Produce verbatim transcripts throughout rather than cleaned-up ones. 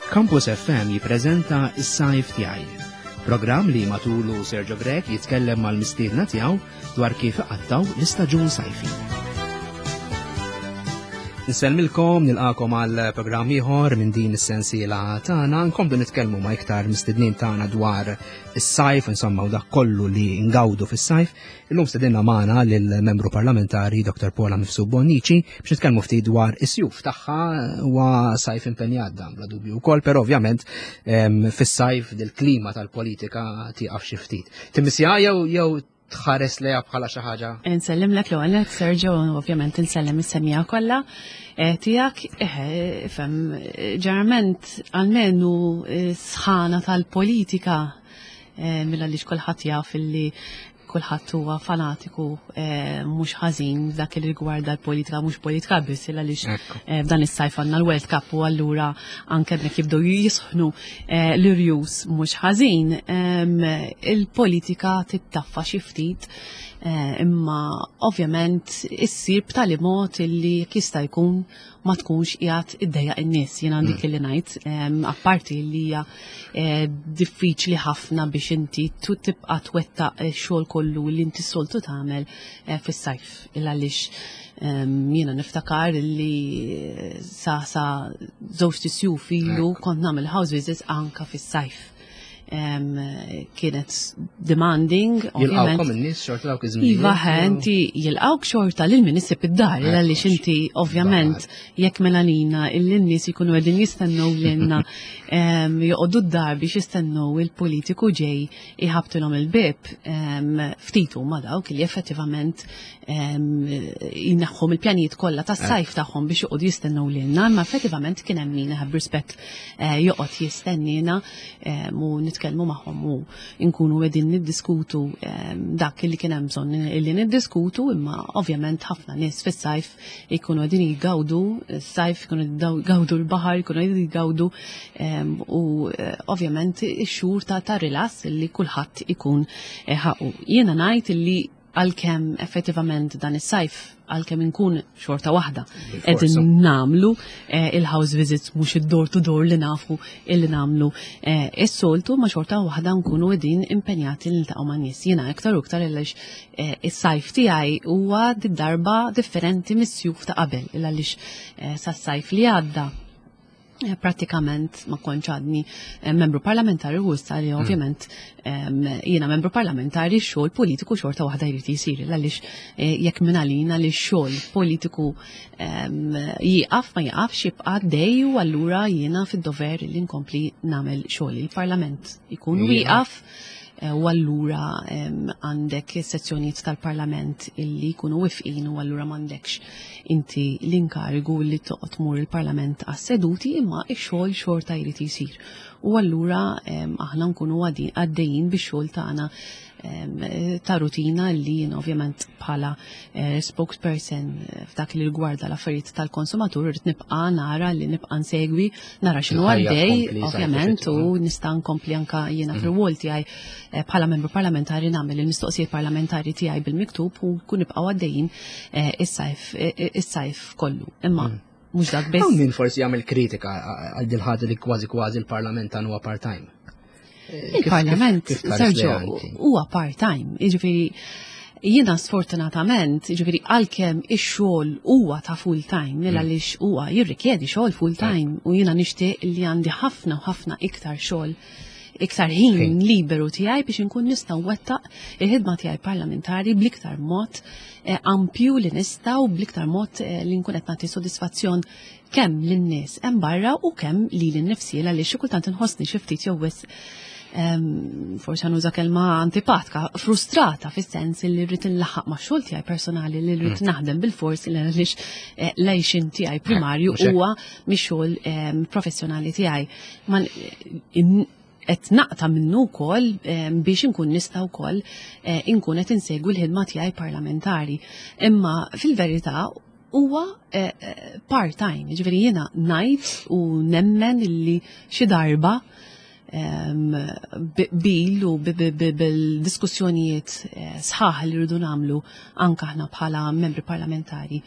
Campus F M jippreżenta is-sajf tiegħi. Programm li matulu Sergio Grek jitkellem mal-mistiedna tiegħu dwar kif iqattaw l-istaġun sajfi. Nselmilkom nilqakom għal programm ieħor minn din is-sensiela tagħna, nkomplu nitkellmu ma' iktar mistednin tagħna dwar is-sajf, insomma u dak kollu li ngawdu fis-sajf. Illum stedinna magħna lill-membru parlamentari Doktor Paula Mifsud Bonnici biex nitkellmu ftit dwar is-sjuf tagħha huwa sajf impenjat dan bla dubju wkoll, però ovvjament fis-sajf dil-klima tal-politika tieqaf xi ftit. Timmissija jew jew tħares leja bħala xi ħaġa? Nsellem lek l-ewwel Sergio, ovvjament insellem is-semija kollha tiegħek, ifhem ġarament għalmenu sħana tal-politika minn għaliex kulħadd jaf illi kulħadd huwa fanatiku mhux ħażin dak li rigwarda l-politika mhux politika biss illa għaliex f'dan is-sajf għandna l-World Cup u allura anke hemmhekk jibdew jisħnu l-irjus mhux ħażin il-politika tittaffa xi ftit imma ovvjament issir b'tali mod illi jista' jkun ma tkunx qiegħed iddejjaq in-nies jien għandi li ngħid apparti li hija diffiċli ħafna biex inti tibqa' twettaq x-xogħol kollu li inti soltu tagħmel fis-sajf il għaliex jiena niftakar li sa sa żewġ tisjuf ilu kont nagħmel house visits anke fis-sajf. Kienet demanding. Jilqawkom in-nies xorta dawk iż-żmien. Iva inti jilqawk xorta lil min isib id-dar għaliex inti ovvjament jekk melanina illi n-nies ikunu qegħdin jistennew lilna joqogħdu d-dar biex jistennew il-politiku ġej iħabtilhom il-bib ftit huma dawk li effettivament jneħħhom il-pjanijiet kollha tas-sajf tagħhom biex joqogħdu jistennew lilna, imma effettivament kien hemm min ħabb rispett joqgħod jistennina u nitkellmu magħhom u nkunu qegħdin niddiskutu dak li kien hemm bżonn illi niddiskutu, imma ovvjament ħafna nies fis-sajf ikunu qegħdin jgawdu s-sajf, ikunu jgawdu l-baħar, ikunu qegħdin jgawdu u ovvjament ix-xhur ta' ta' rilass illi kulħadd ikun ħaqu. Jiena ngħid illi għalkemm effettivament dan is-sajf għalkemm inkun xorta waħda qegħdin nagħmlu il-house visits mhux id-door to door li nafu illi nagħmlu is-soltu ma xorta waħda nkunu qegħdin impenjati li niltaqgħu man nies. Jiena iktar u iktar għaliex is-sajf tiegħi huwa darba differenti mis-sjuf ta' qabel għaliex sas-sajf li għadda pratikament ma kontx għadni membru parlamentari u issa li ovvjament jiena membru parlamentari x-xogħol politiku xorta waħda jrid jsir għaliex jekk minn għalina li x-xogħol politiku jieqaf ma jieqafx jibqa' dej u allura jiena fid-dover li nkompli nagħmel xogħol. Il-Parlament ikun wieqaf u allura għandek sezzjonijiet tal-Parlament illi jkunu wifqin u allura m'għandekx inti l-inkarigu li toqgħod tmur il-Parlament għas-seduti imma x-xogħol xorta jrid isir. U allura aħna nkunu għaddejjin bix-xogħol tagħna ta' rutina li jien ovvjament bħala spokesperson f'dak li rigwarda l-affarijiet tal-konsumatur irid nibqa' nara li nibqa' nsegwi nara x'inhu għaddej ovvjament u nista' nkompli anke jiena fir-rwol tiegħi bħala membru parlamentari nagħmel il-mistoqsijiet parlamentari tiegħi bil-miktub u nkun nibqgħu għaddejjin is-sajf kollu. Imma mhux dak biss. Min forsi jagħmel kritika għal dil ħaġa li kważi kważi l-Parlament għandu huwa part-time. Il-Parlament, Sergio, huwa part-time, jiġifieri jiena sfortunatament, jiġifieri għalkemm ix-xogħol huwa ta' full-time, nil għaliex huwa jirrikjedi xogħol full-time u jiena nixtieq li għandi ħafna u ħafna iktar xogħol iktar ħin liberu tiegħi biex inkun nista' nwettaq il-ħidma tiegħi parlamentari bl-iktar mod ampju li nista' u bl-iktar mod li nkun qed nagħti sodisfazzjon kemm lin-nies hemm barra u kemm lili nnifsi għaliex xi kultant inħossni xi ftit jew wisq forsi nuża kelma antipatika, frustrata fis-sens li rrid inlaħħaq ma' xogħol tiegħi personali li rrid naħdem bil-fors li għaliex l-għejxin tiegħi primarju huwa mix-xogħol professjonali tiegħi. Qed naqta minnu wkoll biex inkun nista' wkoll inkun qed insegwi l-ħidma tiegħi parlamentari. Imma fil-verità huwa part-time, jiġifieri jiena ngħid u nemmen illi xi darba bil u bil-diskussjonijiet sħaħ li rridu nagħmlu anke aħna bħala membri parlamentari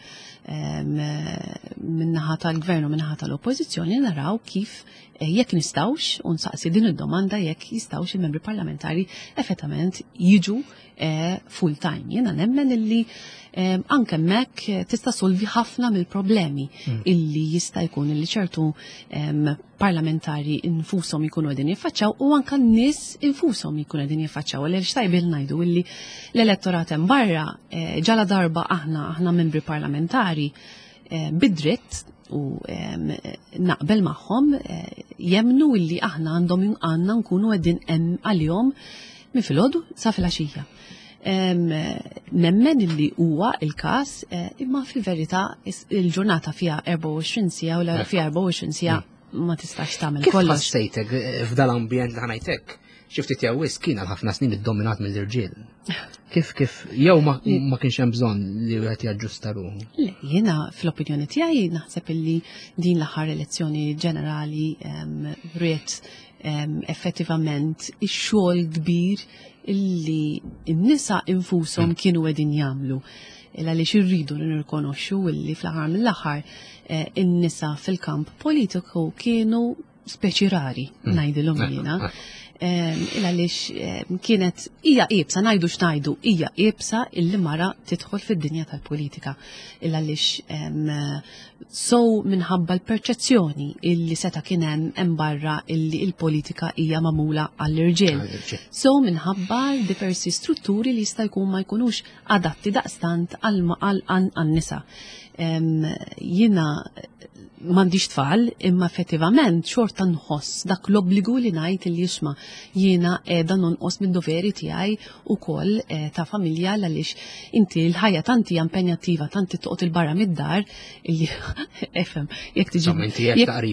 minnaħa tal-gvern u minnaħa tal-oppożizzjoni naraw kif jekk nistawx u nsaqsi din id-domanda jekk jistawx il-membri parlamentari effettament jiġu full time. Jiena nemmen illi anke hemmhekk tista' solvi ħafna mill-problemi illi jista' jkun illi ċertu parlamentari infushom jkunu qegħdin jiffaċċaw u anke n-nies infushom jkunu qegħdin jiffaċċaw għaliex tajbil ngħidu illi l-elettorat hemm barra ġala darba aħna aħna membri parlamentari bid-dritt u naqbel magħhom jemnu illi aħna għandhom għandna nkunu qegħdin hemm għalihom minn filgħodu sa filgħaxija. Nemmen illi huwa il-każ imma fil-verità il-ġurnata fiha erba' u għoxrin siegħa u l fiha erba' u għoxrin siegħa ma tistax tagħmel kollox. Kif ħassejtek f'dal-ambjent li ħanajtek? Xiftit jew wis kien għal ħafna snin iddominat mill-irġiel. Kif kif jew ma kienx hemm bżonn li wieħed jaġġusta ruħu. Jiena fl-opinjoni tiegħi naħseb illi din l-aħħar elezzjoni ġenerali riet effettivament ix-xogħol kbir illi n-nisa infushom kienu qegħdin jagħmlu. Għaliex irridu nirrikonoxxu illi fl-aħħar mill-aħħar in-nisa fil-kamp politiku kienu speċi rari ngħidilhom jiena. Għaliex kienet hija qiebsa ngħidu x'ngħidu hija qiebsa illi mara tidħol fid-dinja tal-politika. Għaliex sow minħabba l-perċezzjoni illi seta kien hemm hemm barra illi l-politika hija magħmula għall-irġiel. Sow minħabba diversi strutturi li jista' jkun ma jkunux adatti daqstant għan-nisa. Jiena m'għandix tfal imma effettivament xorta nħoss dak l-obbligu li ngħid li jisma' jiena qiegħda nonqos mid-doveri tiegħi wkoll ta' familja għaliex inti l-ħajja tant hija impenjattiva tant toqgħod il-barra mid-dar illi efhem jekk tiġi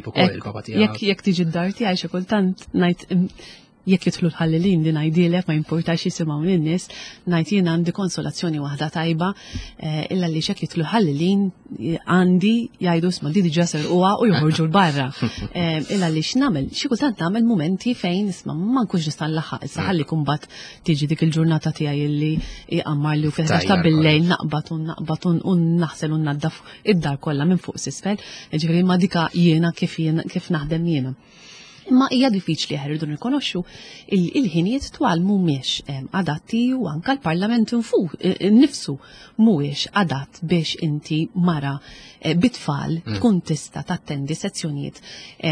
jekk tiġi d-dar tiegħi xi kultant ngħid jekk jidħlu l-ħallilin li ngħidilek ma jimpurtax jisimgħu lin-nies, ngħid jien għandi konsolazzjoni waħda tajba illa li xekk jidħlu ħallilin għandi jgħidu isma' di diġà serquha u joħorġu l-barra. Illa li x'nagħmel xi kultant nagħmel mumenti fejn isma' ma nkunx nista' nlaħħaq issa ħalli kumbat tiġi dik il-ġurnata tiegħi illi iqammar li u fil-ħaġa ta' bil-lejl naqbad u naqbad u naħsel u naddaf id-dar kollha minn fuq s'isfel, jiġifieri ma dika jiena kif kif naħdem jiena. Imma hija diffiċli ħerridu nirkonoxxu il-ħinijiet twal mhumiex adatti u anke l-Parlament innifsu mhuwiex adatt biex inti mara bit-tfal tkun tista' tattendi sezzjonijiet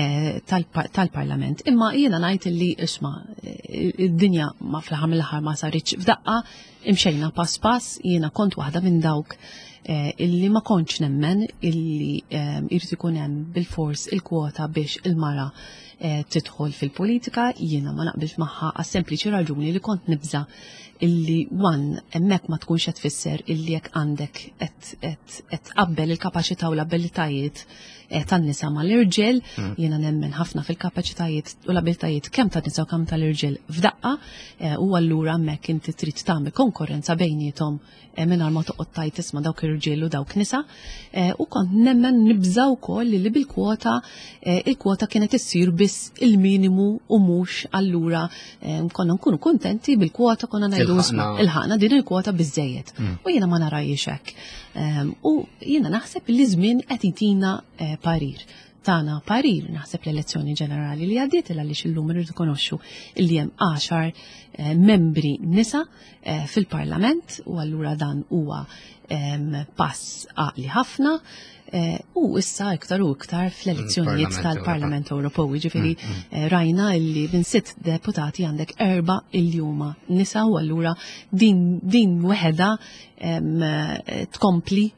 tal-Parlament. Imma jiena ngħid li isma' id-dinja ma fl-aħħar mill-aħħar ma saritx f'daqqa imxejna pass pass jiena kont waħda minn dawk illi ma kontx nemmen illi irid ikun hemm bil-fors il-kwota biex il-mara tidħol fil-politika, jiena ma naqbilx magħha għas sempliċi raġuni li kont nibża illi wan hemmhekk ma tkunx qed tfisser illi jekk għandek qed tqabbel il-kapaċità u l-abilitajiet tan-nisa mal-irġiel, jiena nemmen ħafna fil-kapaċitajiet u l-abilitajiet kemm tan-nisa u kemm tal-irġiel f'daqqa u allura hemmhekk inti trid tagħmel konkurrenza bejniethom mingħajr ma toqgħod tajt isma' dawk irġiel u dawk nisa u kont nemmen nibża wkoll li bil-kwota il-kwota kienet issir biss il-minimu u mhux allura konna nkunu kuntenti bil-kwota konna ngħidu isma' ilħaqna din il-kwota biżejjed u jiena ma narajiex hekk. U jiena naħseb li żmien qed itina parir. Tana parir naħseb l-elezzjoni ġenerali li għaddiet għaliex illum irridu konoxxu illi hemm għaxar membri nisa fil-Parlament u allura dan huwa pass għaqli ħafna u issa iktar u iktar fl-elezzjonijiet tal-Parlament Ewropew. Ġifieri rajna illi minn sitt deputati għandek erba' illi huma nisa u allura din din weħeda tkompli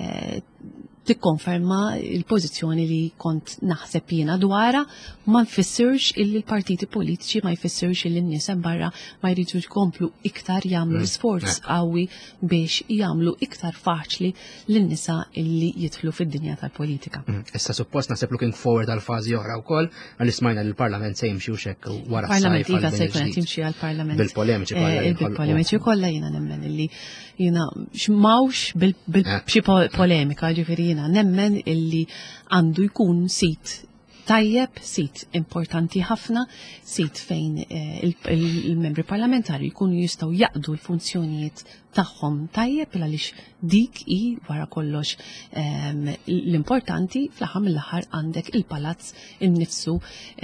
tikkonferma il-pożizzjoni li kont naħseb jiena dwarha ma nfissirx illi l-partiti politiċi ma jfissirx illi n-nies hemm barra ma jridux jkomplu iktar jagħmlu sforz qawwi biex jagħmlu iktar faċli lin-nisa illi jidħlu fid-dinja tal-politika. Issa suppost naħseb looking forward għal fażi oħra wkoll għal ismajna li l-Parlament se jimxi hekk wara s-sajf. Parlament iva se jkun qed jimxi għall-Parlament. Bil-polemiċi kollha. Bil-polemiċi kollha jiena nemmen illi jiena x'mawx bil-b'xi polemika ġifieri jiena nemmen illi għandu jkun sit tajjeb, sit importanti ħafna, sit fejn il-membri parlamentari jkunu jistgħu jaqdu l-funzjonijiet tagħhom tajjeb għaliex dik hi wara kollox l-importanti fl-aħħar mill-aħħar għandek il-palazz innifsu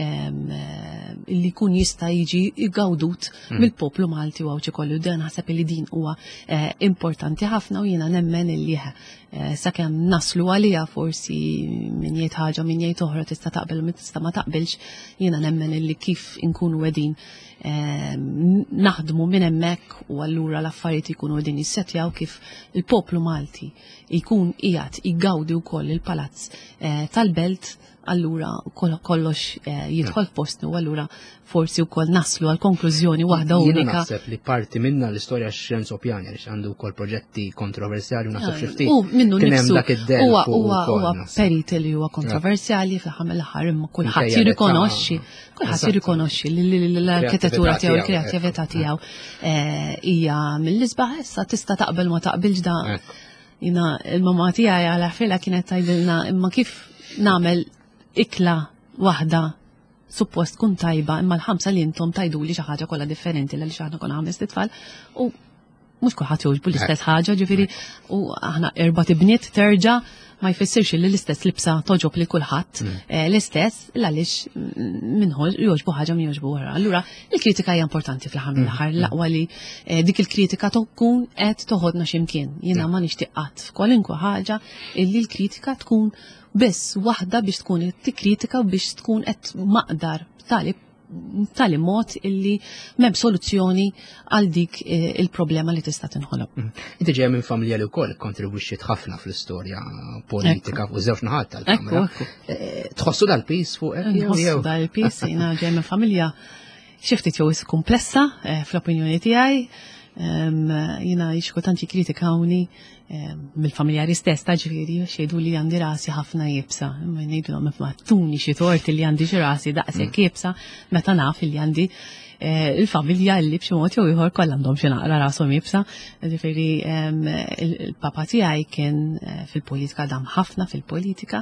li jkun jista' jiġi igawdut mill-poplu Malti u għawċi kollu. Dan ħaseb li din huwa importanti ħafna u jiena nemmen illi sakemm naslu għalija forsi min jgħid ħaġa min jgħid oħra tista' taqbel u tista' ma taqbilx, jiena nemmen illi kif inkunu qegħdin naħdmu minn hemmhekk u allura l-affarijiet ikunu qegħdin jissettjaw kif il-poplu Malti jkun qiegħed igawdi wkoll il-palazz tal-belt, allura kollox jidħol f'postu u allura forsi wkoll naslu għal konklużjoni waħda unika. Jiena naħseb li parti minna l-istorja Xenzo Pjani għaliex għandu wkoll proġetti kontroversjali u naħseb xi ftit. U minnu nifsu huwa huwa huwa huwa periti li huwa kontroversjali fl-aħħar mill-aħħar imma kulħadd jirrikonoxxi kulħadd jirrikonoxxi l-arkitettura tiegħu l-kreattività tiegħu hija mill-isbaħ issa tista' taqbel ma taqbilx da. Jiena il-mamma tiegħi għal ħfilha kienet tgħidilna imma kif nagħmel ikla waħda suppost kun tajba imma l-ħamsa li intom tajdu li xi ħaġa kollha differenti li xaħna kon ħames titfal u mhux kulħadd jogħġbu l-istess ħaġa ġifieri u aħna erba' tibniet terġa' ma jfissirx li l-istess libsa toġob li kulħadd l-istess għaliex minħol jogħġbu ħaġa min jogħġbu oħra. Allura il-kritika hija importanti fl-aħħar mill-aħħar l-aqwa li dik il-kritika tkun qed toħodna x'imkien. Jiena ma nixtieq qatt f'kwalinkwa ħaġa illi l-kritika tkun biss waħda biex tkun tikkritika u biex tkun qed maqdar tali tali mod illi m'hemm soluzzjoni għal dik il-problema li tista' tinħoloq. Inti ġejja minn familja li wkoll kontribwixxiet ħafna fl-istorja politika fuq żewġ naħat tal-Kamra. Tħossu dal-pis fuq hekk jew? Tħossu dal-pis, jiena ġejja minn familja xi ftit jew komplessa fl-opinjoni tiegħi. Jiena xkultant jikkritikawni mill-familjari stess ta' ġifieri xejdu li għandi rasi ħafna jibsa. Ma ngħidulhom ma tuni xi torti li għandi xi rasi daqshekk jibsa meta naf li għandi il-familja li b'xi mod jew ieħor kollha għandhom xi naqra rashom jibsa. Ġifieri il-papa tiegħi kien fil-politika dam ħafna fil-politika,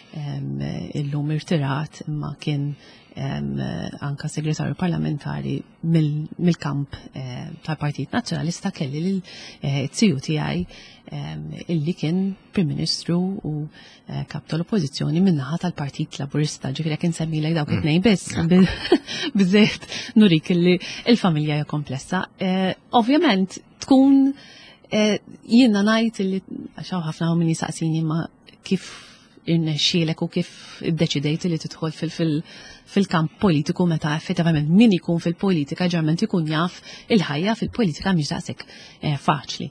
illum irtirat imma kien anka segretarju parlamentari mill-kamp tal-Partit Nazzjonalista kelli l-tziju tiegħi illi kien Prim Ministru u kap tal-Oppożizzjoni min-naħa tal-Partit Laburista, ġifieri kien semmilek dawk it-tnejn biss biżejjed nurik illi il-familja hija komplessa. Ovvjament tkun jiena ngħid illi għax ħafna min jisaqsini ma kif irnexxielek u kif iddeċidejt li tidħol fil-kamp politiku meta effettivament min ikun fil-politika ġerment ikun jaf il-ħajja fil-politika mhix daqshekk faċli.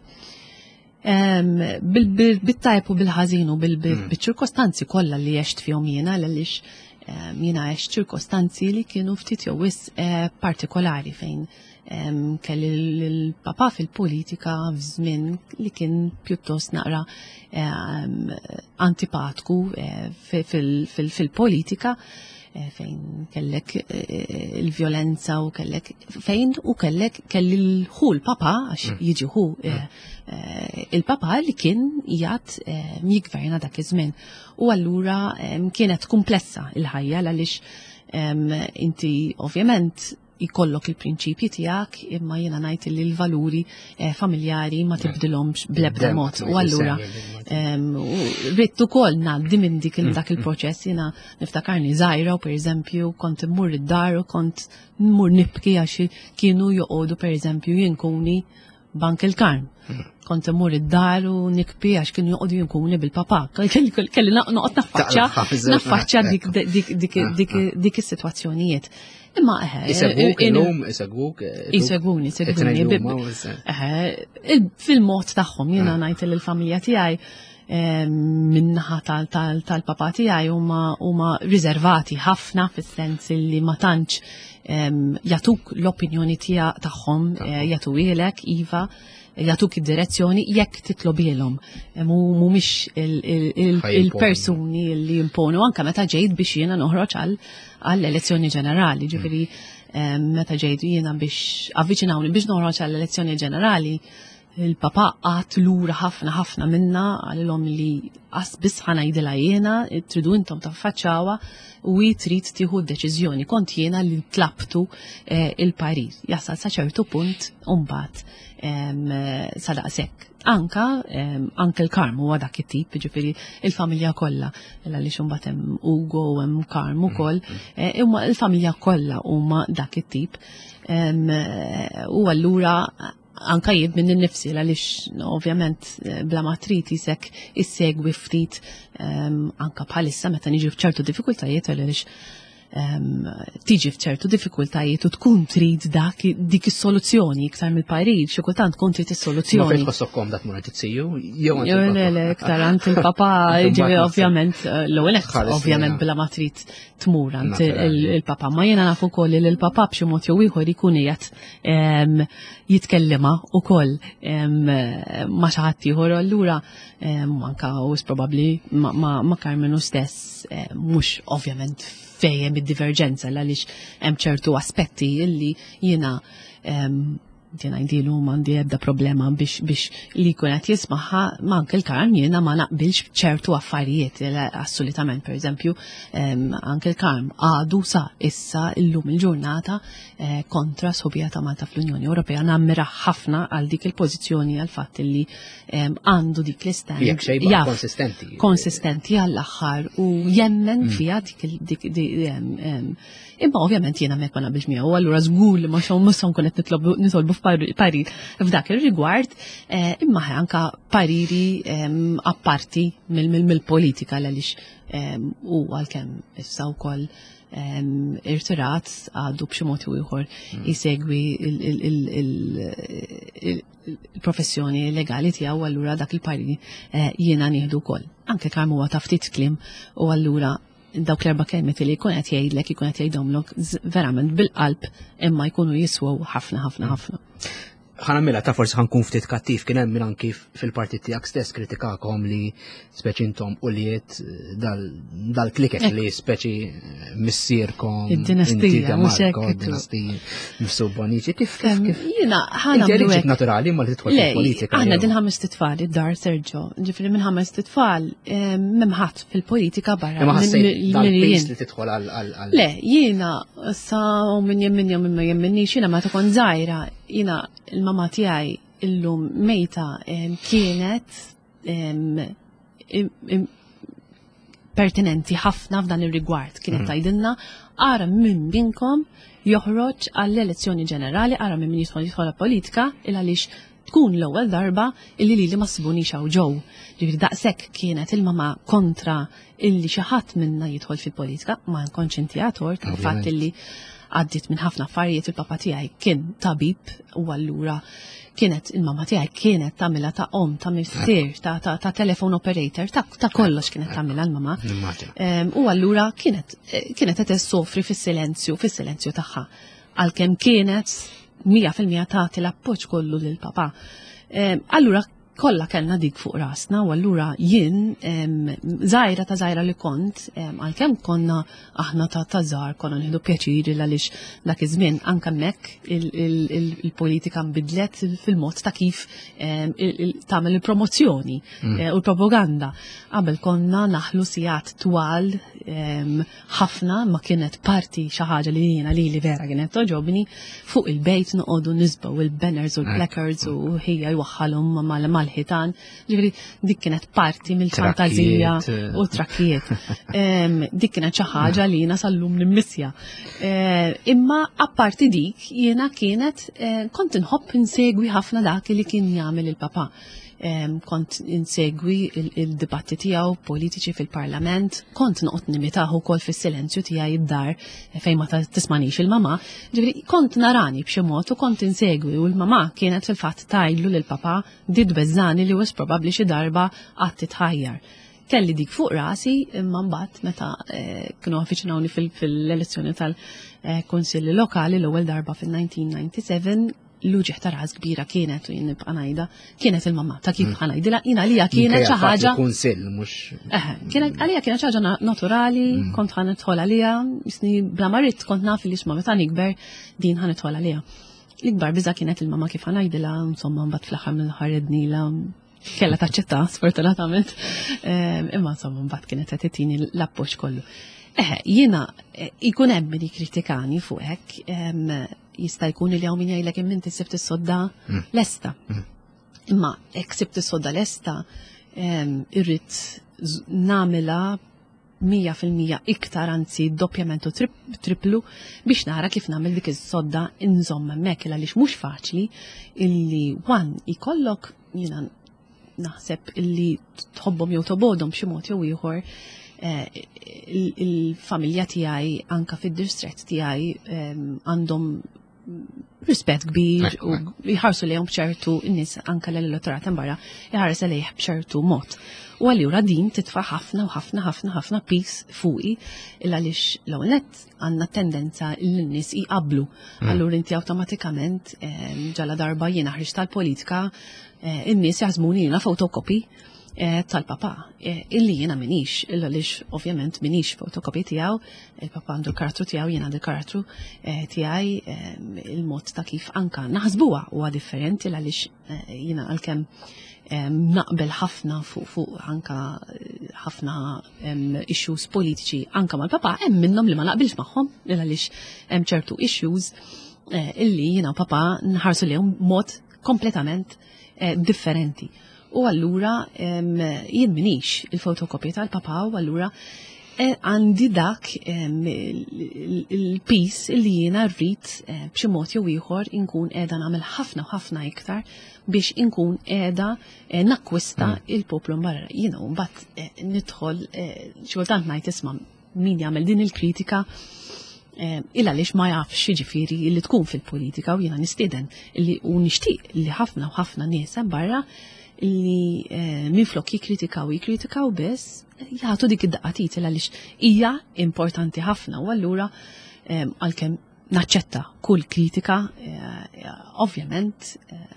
Bit-tajb u bil-ħażin u bil-ċirkostanzi kollha li għext fihom jiena għaliex jiena għext ċirkostanzi li kienu ftit jew wisq partikolari fejn kelli l-papa fil-politika f'żmien li kien pjuttost naqra antipatku fil-politika fejn kellek il-vjolenza u kellek fejn u kellek kelli l-ħu l-papa għax jiġi ħu il-papa li kien jgħat jigverna dak iż-żmien u allura kienet komplessa il-ħajja għaliex inti ovvjament jkollok il-prinċipji tiegħek imma jiena ngħid li l-valuri familjari ma tibdilhomx bl-ebda mod. U allura rrid ukoll ngħaddi minn dik dak il-proċess jiena niftakarni żgħira u pereżempju kont immur id-dar u kont mmur nibki għax kienu joqogħdu pereżempju jinkuni Bank il-Karm. Kont immur id-dar u nikbi għax kienu joqogħdu jinkuni bil-papa. Kelli noqgħod naffaċċja naffaċċja dik is-sitwazzjonijiet. Imma eħe. Isegwuk illum, isegwuk. Isegwuni, isegwuni. Fil-mod tagħhom jiena ngħid lill-familja tiegħi minnaħa tal-papa tiegħi huma riservati ħafna fis-sens li ma tantx jatuk l-opinjoni tagħhom jagħtu ilek iva jatuk id-direzzjoni jekk titlobilhom. Mhumiex il-persuni li jimponu anke meta ġejt biex jiena noħroġ għall-elezzjoni ġenerali. Ġifieri meta ġejt jiena biex avviċinawni biex noħroġ għall-elezzjoni ġenerali il-papa għat lura ħafna ħafna minna għalilhom li qasbis ħanajdilha jiena tridu intom taffaċċawha u trid tieħu d-deċiżjoni kont jiena li tlabtu il-parir. Jasal sa ċertu punt u mbagħad sa daqshekk. Anka Uncle Carm huwa dak it-tip, jiġifieri il-familja kollha għaliex imbagħad hemm Ugo u hemm Carm ukoll, imma il-familja kollha huma dak it-tip. U allura anka jib minn nifsi għaliex ovvjament bla ma trid isek issegwi ftit anka bħalissa meta niġi f'ċertu diffikultajiet għaliex tiġi f'ċertu diffikultajiet u tkun trid dak dik is-soluzzjoni iktar mill-parir, xi kultant tkun trid is-soluzzjoni. Ma fejn tħossokkom dak mura titziju? Jew le le iktar għand il-papa ġivi ovvjament l-ewwel ovvjament bla ma trid tmur għand il-papa. Ma jiena nafu wkoll li l-papa b'xi mod jew ieħor ikun qiegħed jitkellima wkoll ma' xi ħadd ieħor allura anke u probabbli ma' Carmenu stess mhux ovvjament fejjem id-diverġenza għaliex hemm ċertu aspetti illi jiena jiena jdilu m'għandi ebda problema biex biex li jkun qed jismaħħa ma anke l-Karm jiena ma naqbilx b'ċertu affarijiet assolutament. Pereżempju anke l-Karm għadu sa issa llum il-ġurnata kontra sħubija ta' Malta fl-Unjoni Ewropea nammira ħafna għal dik il-pożizzjoni għal fatt li għandu dik l-istand konsistenti. Konsistenti għall-aħħar u jemmen fiha dik imma ovvjament jiena mek ma naqbilx miegħu, allura żgur li ma xemm mhux nkun qed nitolbu f'parir f'dak ir-rigward, imma anke pariri apparti mill-politika għaliex u għalkemm issa wkoll irtirat għadu b'xi mod ieħor jsegwi il-professjoni legali tiegħu allura dak il-pariri jiena nieħdu wkoll. Anke kemm huwa ta' ftit kliem u allura dawk l-erba' kelmiet li jkun qed jgħidlek ikun qed jgħidhomlok verament bil-qalb imma jkunu jiswew ħafna ħafna ħafna. ħanamela ta' forsi ħankun ftit kattiv kien hemm anki fil-partit tiegħek stess kritikakom li speċi intom uliet dal-kliket li speċi missierkom id-dinastija mhux hekk id-dinastija msubboniċi kif kif jiena ħana hekk naturali ma li tidħol fil-politika. Aħna din ħames titfal id-dar Sergio, ġifieri minn ħames titfal m'hemm ħadd fil-politika barra mill-pejs li tidħol għal. Le, jiena sa minn jemmin jew minn ma jemminniex jiena meta kont żgħira jiena il-mama tiegħi illum mejta kienet pertinenti ħafna f'dan ir-rigward. Kienet tgħidilna ara minn binkom joħroġ għall-elezzjoni ġenerali, ara minn min jidħol jidħol politika il għaliex tkun l-ewwel darba illi li ma ssibunix hawn ġew. Ġifieri daqshekk kienet il-mama kontra illi xi ħadd minna jidħol fil-politika ma nkonċentjator tal-fatt illi għaddit minn ħafna affarijiet il-papa tiegħi kien tabib u allura kienet il-mama tiegħi kienet tagħmilha ta' om, ta' missier, ta' ta' ta' telephone operator, ta' ta' kollox kienet tagħmilha l-mama. U allura kienet kienet qed issofri fis-silenzju, fis-silenzju tagħha. Għalkemm kienet mija fil-mija tagħti l-appoġġ kollu lill-papa. Allura kollha kellna dik fuq rasna u allura jien żgħira ta' żgħira li kont għalkemm konna aħna ta' ta' żgħar konna nieħdu pjaċir għaliex dak iż-żmien anke hemmhekk il-politika nbidlet fil-mod ta' kif tagħmel il-promozzjoni u l-propaganda. Qabel konna naħlu sigħat twal ħafna ma kienet parti xi ħaġa li jiena lili vera kienet toġobni fuq il-bejt noqogħdu nisbgħu il-banners u l-placards u ħejja jwaħħalhom mal mal-ħitan, ġifieri dik kienet parti mill-fantazija u trakkijiet. Dik kienet xi ħaġa li jiena sallum nimmissja. Imma apparti dik jiena kienet kont inħobb insegwi ħafna dak li kien jagħmel il-papa. Kont insegwi il-dibatti tiegħu politiċi fil-Parlament, kont noqgħod nimitaħu wkoll fis-silenzju tiegħi id-dar fejn ma tismanix il-mama, ġifieri kont narani b'xi mod u kont insegwi u l-mama kienet fil-fatt tgħidlu lill-papa dit beżżani li wis probabbli xi darba qatt titħajjar. Kelli dik fuq rasi imma mbagħad meta kienu affiċinawni fil-elezzjoni tal-Kunsilli Lokali l-ewwel darba fin-nineteen ninety-seven l-uġieħ ta' ras kbira kienet u jien nibqa' ngħidha kienet il-mamma ta' kif ħanajdilha jiena għalija kienet xi ħaġa. Kunsill mhux. Kienet għalija kienet xi ħaġa naturali, kont ħanidħol għaliha, isni bla marit kont naf li x'ma meta nikber din ħanidħol għaliha. L-ikbar biża kienet il-mama kif ngħidilha, insomma mbagħad fl-aħħar mill-aħħar ednila kella taċċetta sfortunatament, imma insomma mbagħad kienet qed titini l-appoġġ kollu. Eħe, jiena jkun hemm min jikkritikani fuq hekk, jista' jkun li hawn min jgħidlek imma inti sibt is-sodda lesta. Imma hekk sibt is-sodda lesta irrid nagħmilha mija fil-mija iktar anzi doppjament u triplu biex nara kif nagħmel dik is-sodda inżomm hemmhekk għaliex mhux faċli illi wan ikollok jiena naħseb illi tħobbhom jew tobodhom b'xi mod jew ieħor il-familja tiegħi anke fid-distrett tiegħi għandhom rispett kbir u jħarsu lejhom b'ċertu n-nies anke l-elettorat barra jħares lejh b'ċertu mod. U allura din titfa' ħafna u ħafna ħafna ħafna pis fuqi illa għaliex l-ewwel nett għandna tendenza l nies jqabblu. Allura inti awtomatikament ġala darba jiena ħriġ tal-politika in-nies jaħsbuni jiena fotokopi tal-papa, illi jiena minix, illa għaliex ovvjament minix fotokopi tiegħu, il-papa għandu l-karattru tiegħu, jiena għandu l-karattru tiegħi, il-mod ta' kif anka naħsbuha huwa differenti għaliex jiena għalkemm naqbel ħafna fuq fuq anka ħafna issues politiċi anka mal-papa, hemm minnhom li ma naqbilx magħhom għaliex hemm ċertu issues illi jiena papa nħarsu lehom mod kompletament differenti. U allura jien minix il-fotokopja tal-papa u allura għandi dak il-pis li jiena rrid b'xi mod jew ieħor inkun qiegħda nagħmel ħafna u ħafna iktar biex inkun qiegħda nakkwista il-poplu barra. Jiena mbagħad nidħol xi kultant ngħid isma' min jagħmel din il-kritika illa għaliex ma jafx jiġifieri li tkun fil-politika u jiena nistieden li u nixtieq li ħafna u ħafna nies barra li minflok jikkritikaw jikkritikaw biss jagħtu dik id-daqqatit għaliex hija importanti ħafna u allura għalkemm naċċetta kull kritika ovvjament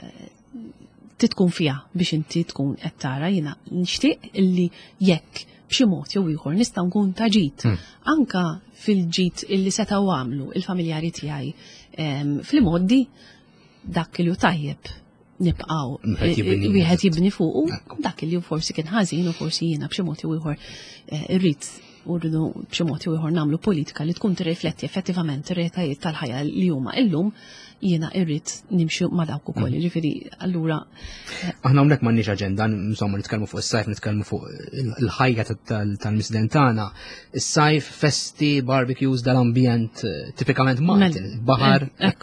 titkun fiha biex inti tkun qed tara jiena nixtieq illi jekk b'xi mod jew ieħor nista' nkun ta' ġid anka fil-ġid illi setgħu għamlu il-familjari tiegħi fil-modi dak li hu tajjeb nibqaw wieħed jibni fuqu dak li forsi kien ħażin u forsi jiena b'xi mod jew ieħor irrid u rridu b'xi mod jew ieħor nagħmlu politika li tkun tirrifletti effettivament ir-realtajiet tal-ħajja li huma illum jiena irrid nimxi ma' dawk ukoll. Ġifieri allura aħna hawnhekk m'għandniex aġenda, insomma nitkellmu fuq is-sajf, nitkellmu fuq il-ħajja tal-misden tagħna. Is-sajf, festi, barbecues dal-ambjent tipikament Malti, baħar.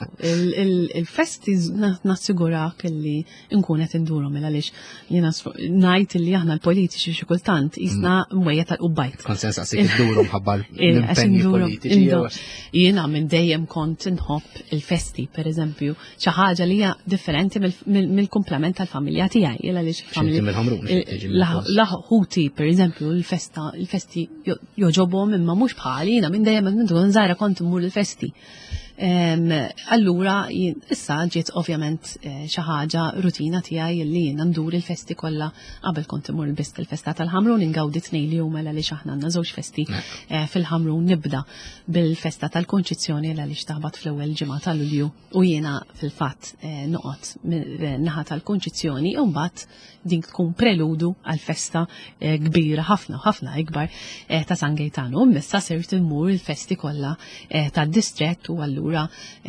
Il-festi nassigurak li nkun qed indurhom għaliex jiena ngħid li aħna l-politiċi xi kultant isna mwejja tal-qubbajt. Konsens qasik iddurhom ħabba l-impenni politiċi. Jiena minn dejjem kont inħobb il-festi per eżempju, xi ħaġa li hija differenti mill-kumplament tal-familja tiegħi, illa li familja l-ħuti per eżempju l-festa, il-festi joġobhom imma mhux bħali jiena minn dejjem minn tkun żgħira kont immur il-festi. Allura issa ġiet ovvjament xi ħaġa rutina tiegħi li jiena ndur il-festi kollha qabel kont imur biss il-festa tal-Ħamrun ingawdi tnejn li huma għaliex aħna għandna żewġ festi fil-Ħamrun nibda bil-festa tal-Konċizzjoni għaliex taħbad fl-ewwel ġimgħa ta' Lulju u jiena fil-fatt noqgħod naħa tal-Konċizzjoni u mbagħad din tkun preludu għal festa kbira ħafna ħafna ikbar ta' San Gaetano. Missa sirt immur il-festi kollha tad-distrett u allura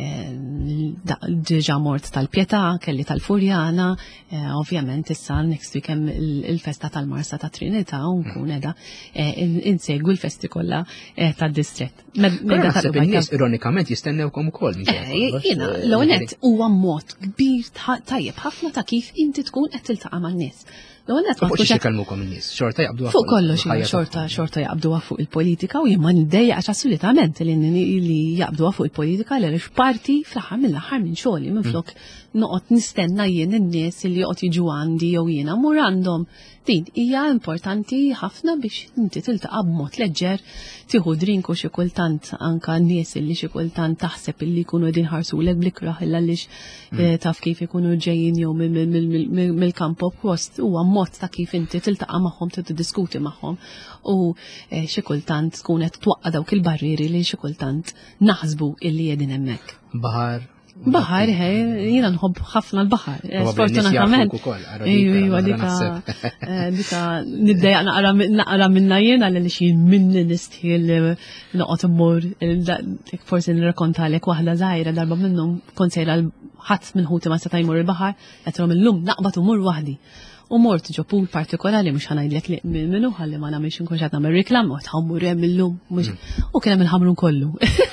diġà mort tal-Pjetà, kelli tal-Furjana, ovvjament issa next week hemm il-festa tal-Marsa ta' Trinità u nkun qiegħda insegwu l-festi kollha tad-distrett. Naħseb in-nies ironikament jistennewkom ukoll. Jiena l-ewwel huwa mod kbir tajjeb ħafna ta' kif inti tkun qed tiltaqa' man-nies. Fuq xi jkellmukom in-nies, xorta jaqbduha fuq kollox xorta xorta jaqbduha fuq il-politika u jien ma niddejjaq assolutament li jaqbduha fuq il-politika għaliex parti fl-aħħar mill-aħħar minn xogħli minflok noqgħod nistenna jien in-nies li joqgħod jiġu għandi jew jiena mur għandhom. Din hija importanti ħafna biex inti tiltaqa' b'mod leġġer tieħu drink u xi kultant anke n-nies li xi kultant taħseb illi jkunu qegħdin ħarsulek bl-ikraħ illa għaliex taf kif ikunu ġejjin jew mill-kamp oppost huwa mod ta' kif inti tiltaqa' magħhom tiddiskuti magħhom u xi kultant tkun qed twaqqa' dawk il-barrieri li xi kultant naħsbu illi qegħdin hemmhekk. Baħar Baħar, jiena nħobb ħafna l-baħar. Sfortunatament. Ejwa, dika dika niddejja naqra minna jiena li xi minni nistħil noqgħod immur forsi nirrakkontalek waħda żgħira darba minnhom kont sejra ħadd minn ħuti ma seta' jmur il-baħar qed illum naqbad imur waħdi. U mort ġo pool partikolari mhux ħanajdlek li minnu ħalli ma nagħmilx inkun x'għad nagħmel riklam u tħammur hemm illum mhux u kien hemm il-ħamrun kollu.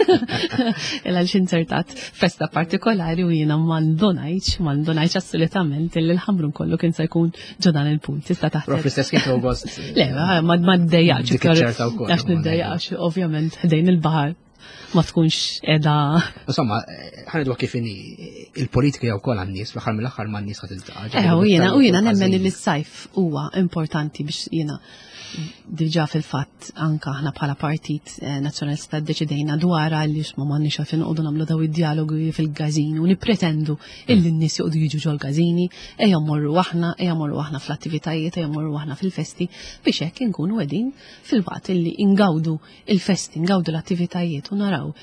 Illa x'insertat festa partikolari u jiena ma ndonajtx ma ndonajtx assolutament illi l-ħamrun kollu kien se jkun ġo dan il-pool tista' taħseb. Prof l-istess kien provost. Le, ma ddejjaqx għax niddejjaqx ovvjament ħdejn il-baħar. Ma tkunx edha. Insomma, ħanedwa kif il-politika jew kol għan-nies, fl-aħħar mill-aħħar ma n-nies ħad iltaqa'. U jiena u jiena nemmen li s-sajf huwa importanti biex jiena diġà fil-fatt anke aħna bħala partit nazzjonalista ddeċidejna dwar għaliex ma m'għandniex għalfejn noqogħdu nagħmlu daw id-dialogi fil-gażini u nippretendu illi n-nies joqogħdu jiġu ġol gażini, ejja mmorru aħna, ejja mmorru aħna fl-attivitajiet, ejja mmorru aħna fil-festi biex hekk inkunu qegħdin fil-waqt illi ingawdu il-festi, ingawdu l-attivitajiet u naraw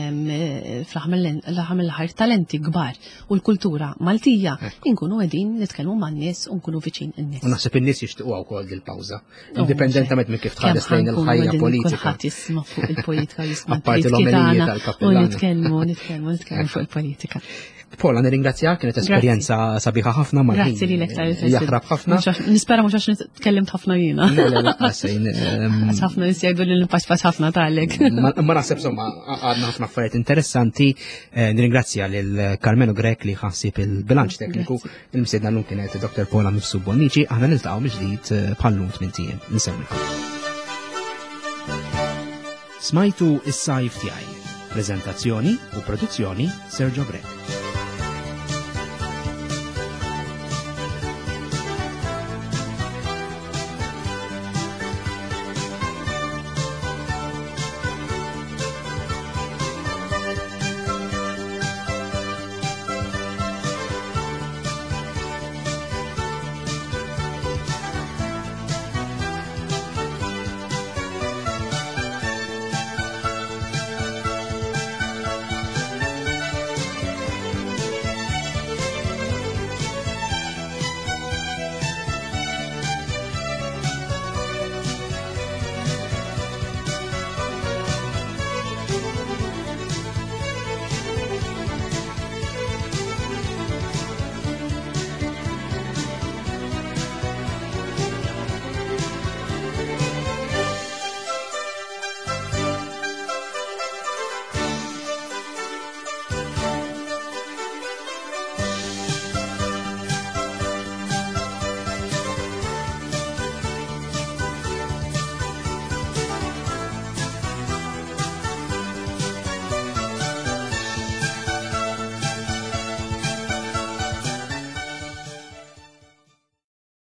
fl-aħħar mill-aħħar talenti kbar u l-kultura Maltija inkunu qegħdin nitkellmu man-nies u nkunu viċin in-nies. U naħseb in-nies jixtiequ wkoll il-pawża. Indipendentament minn kif tħares lejn il-ħajja politika. Kulħadd jisma' fuq il-politika jisma' apparti l-omenija tal-kappellana. U nitkellmu, nitkellmu, nitkellmu fuq il-politika. Paula, nirringrazzjak, kienet esperjenza sabiħa ħafna ma' Grazzi li l-ektar il-festival. Jaħrab ħafna. Nispera mhux għax nitkellimt ħafna jiena. Le, le, għasajn. Għas ħafna nisjajdu li n-paċpaċ ħafna talek. Ma naħseb somma għadna ħafna affarijiet interessanti. Nirringrazzja lil Carmelo Grek li ħassib il-bilanċ tekniku. Il-msiedna l-lum kienet doktor Paula Mifsud Bonnici. Aħna niltaqgħu mill-ġdid bħal-lum tmien Nsemmilkom. Smajtu is-sajf tiegħi. Preżentazzjoni u produzzjoni Sergio Grek.